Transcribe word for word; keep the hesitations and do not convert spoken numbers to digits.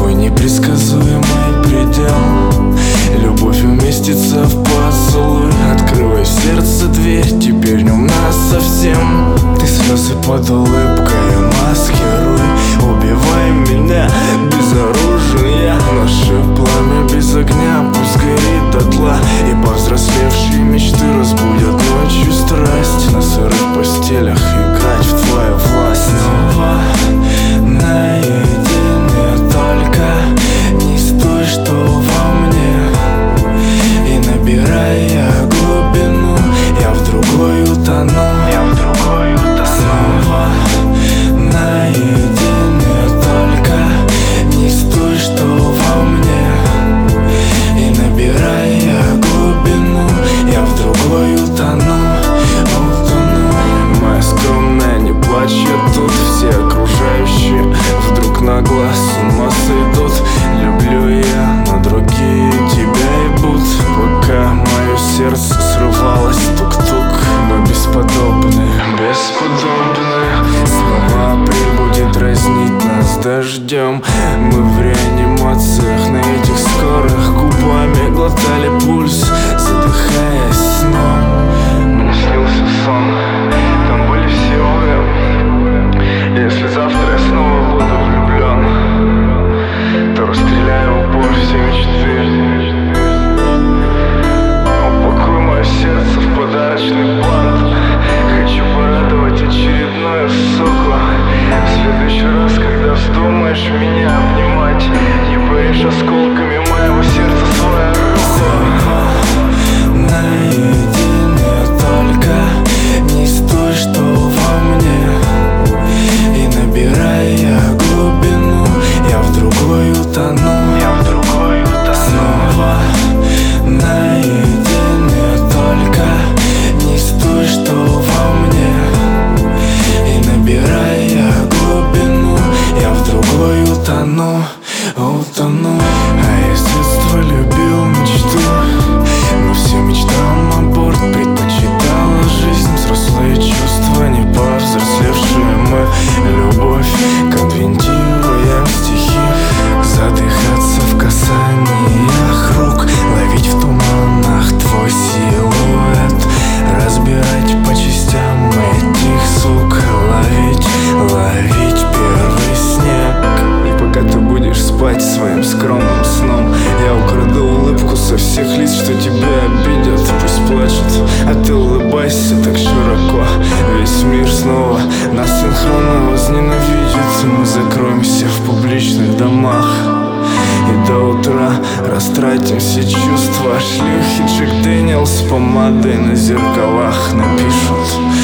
твой непредсказуемый предел. Любовь уместится в поцелуй. Открывай в сердце дверь, теперь не у нас совсем. Ты слезы под улыбкой маскируй. Убивай меня без оружия. Наше пламя без огня пусть горит дотла. И повзрослевшие мечты разбудят ночью страсть. На сырых постелях играть в твою власть. Снова наедине, только не стой, что во мне. И набирая глубину, я в другой утону. Я в другой утону. Снова наедине, только не стой, что во мне. И набирая глубину, я в другой утону. Утону. Моя скромная, не плачь, я тут. Все окружающие вдруг нагло с ума сойдут. Люблю я, но другие тебя ебут. Пока мое сердце срывалось тук-тук. Мы бесподобны, бесподобны. Снова прибудет дразнить нас дождем. Мы в реанимациях на этих скорых. Губами глотали пульс, задыхаясь сном. Мне снился сон, там были все вы. Если завтра я снова буду влюблен, то расстреляю в упор все мечты. Упакуй мое сердце в подарочный бант. Хочу порадовать очередную суку. В следующий раз, когда вздумаешь меня обнимать, не порежь осколками моего сердца свою руку. Наедине, только не стой, что во мне. И набирая глубину, я в другой утону. Я в другой утону. Снова наедине, только не стой, что во мне. И набирая глубину, я в другой утону. Утону. А я с детства любил мечту, но всем мечтам аборт предпочитала жизнь. Взрослые чувства, не повзрослевшие мы. Любовь конвентируем стихи. Задыхаться в касаниях рук. Ловить в туманах твой силуэт. Разбирать по частям этих сук. Ловить, ловить первый снег. И пока ты будешь спать своим скромным сном, я украду улыбку со всех лиц, что тебя обидят. Пусть плачут, а ты улыбайся так широко. Весь мир снова нас синхронно возненавидит. Мы закроемся в публичных домах и до утра растратим все чувства. Шлюхи Джек Дэниелс с помадой на зеркалах напишут: